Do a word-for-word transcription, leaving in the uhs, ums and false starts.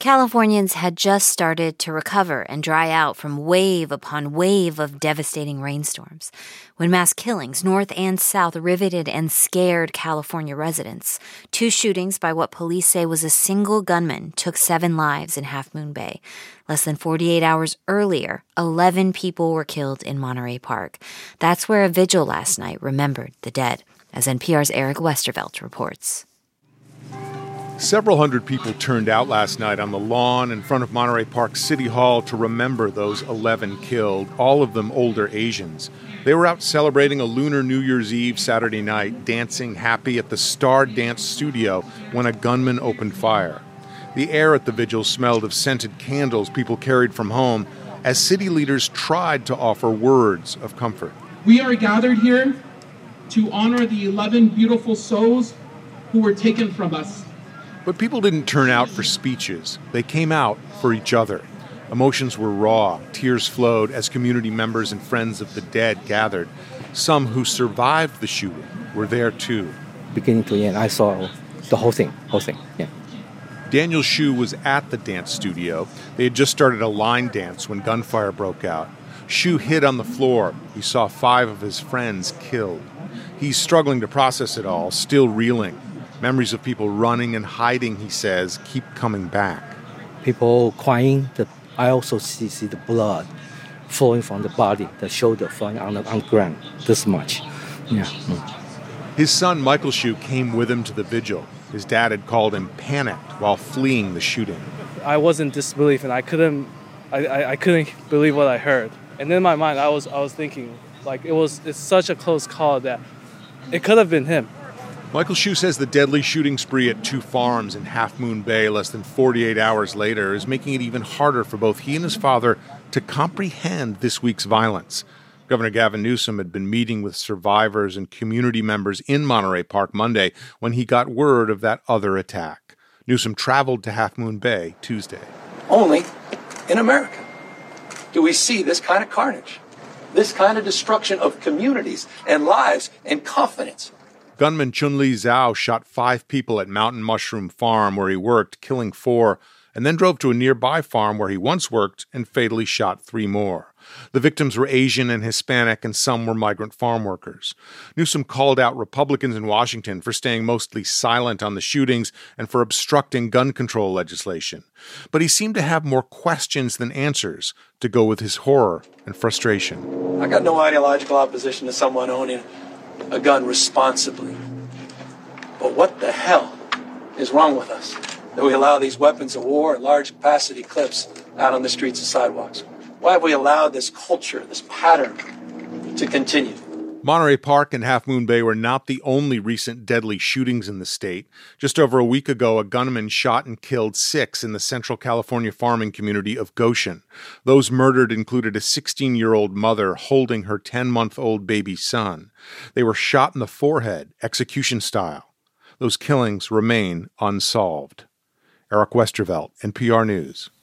Californians had just started to recover and dry out from wave upon wave of devastating rainstorms when mass killings north and south riveted and scared California residents. Two shootings by what police say was a single gunman took seven lives in Half Moon Bay. Less than forty-eight hours earlier, eleven people were killed in Monterey Park. That's where a vigil last night remembered the dead, as N P R's Eric Westervelt reports. Several hundred people turned out last night on the lawn in front of Monterey Park City Hall to remember those eleven killed, all of them older Asians. They were out celebrating a lunar New Year's Eve Saturday night, dancing happy at the Star Dance Studio when a gunman opened fire. The air at the vigil smelled of scented candles people carried from home as city leaders tried to offer words of comfort. We are gathered here to honor the eleven beautiful souls who were taken from us. But people didn't turn out for speeches. They came out for each other. Emotions were raw. Tears flowed as community members and friends of the dead gathered. Some who survived the shooting were there too. Beginning to end, I saw the whole thing, whole thing, yeah. Daniel Shu was at the dance studio. They had just started a line dance when gunfire broke out. Shu hid on the floor. He saw five of his friends killed. He's struggling to process it all, still reeling. Memories of people running and hiding, he says, keep coming back. People crying. The, I also see, see the blood flowing from the body, the shoulder falling on the, on the ground, this much. Yeah. Mm. His son, Michael Shu, came with him to the vigil. His dad had called him panicked while fleeing the shooting. I was in disbelief, and I couldn't, I, I, I couldn't believe what I heard. And in my mind, I was, I was thinking, like it was, it's such a close call that it could have been him. Michael Shu says the deadly shooting spree at two farms in Half Moon Bay less than forty-eight hours later is making it even harder for both he and his father to comprehend this week's violence. Governor Gavin Newsom had been meeting with survivors and community members in Monterey Park Monday when he got word of that other attack. Newsom traveled to Half Moon Bay Tuesday. Only in America do we see this kind of carnage, this kind of destruction of communities and lives and confidence. Gunman Chun-Li Zhao shot five people at Mountain Mushroom Farm where he worked, killing four, and then drove to a nearby farm where he once worked and fatally shot three more. The victims were Asian and Hispanic, and some were migrant farm workers. Newsom called out Republicans in Washington for staying mostly silent on the shootings and for obstructing gun control legislation. But he seemed to have more questions than answers to go with his horror and frustration. I got no ideological opposition to someone owning a gun responsibly. But what the hell is wrong with us that we allow these weapons of war and large capacity clips out on the streets and sidewalks? Why have we allowed this culture, this pattern to continue? Monterey Park and Half Moon Bay were not the only recent deadly shootings in the state. Just over a week ago, a gunman shot and killed six in the Central California farming community of Goshen. Those murdered included a sixteen-year-old mother holding her ten-month-old baby son. They were shot in the forehead, execution style. Those killings remain unsolved. Eric Westervelt, N P R News.